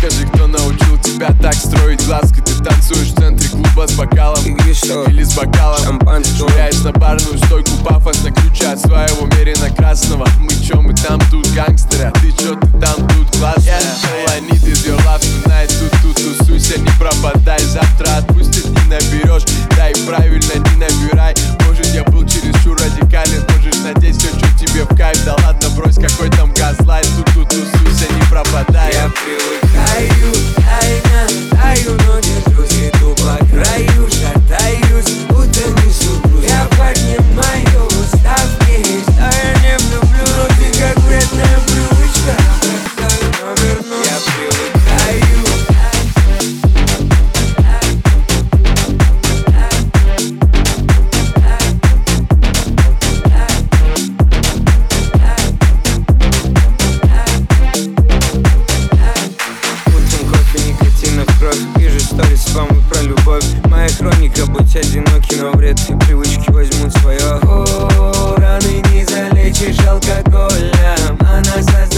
Скажи, кто научил тебя так строить глазки? Ты танцуешь в центре клуба с бокалом или с бокалом шампанского, швыряешь на барную стойку пафос на ключе от своего мерина красного. Мы чё, мы там тут гангстеры, а ты чё, ты там тут классная. All I need is your love tonight. Тут тусуйся, не пропадай. Завтра отпустит, не наберешь. Да и правильно, не набирай. Может, я был чересчур радикален, можешь надеть все, что тебе в кайф. Да ладно, брось, какой там газлайт. Тут тусуйся, не пропадай. Я привыкаю, таю, но держусь, иду по краю, шатаюсь, будто несу груз. Я поднимаю ставки, что я не влюблю, но ты как вредная привычка. Бросаю, но вернусь. Я привыкаю. Вижу сторис, спамы про любовь. Моя хроника, будь одиноки, но вредные привычки возьмут свое. Раны не залечишь алкоголем, она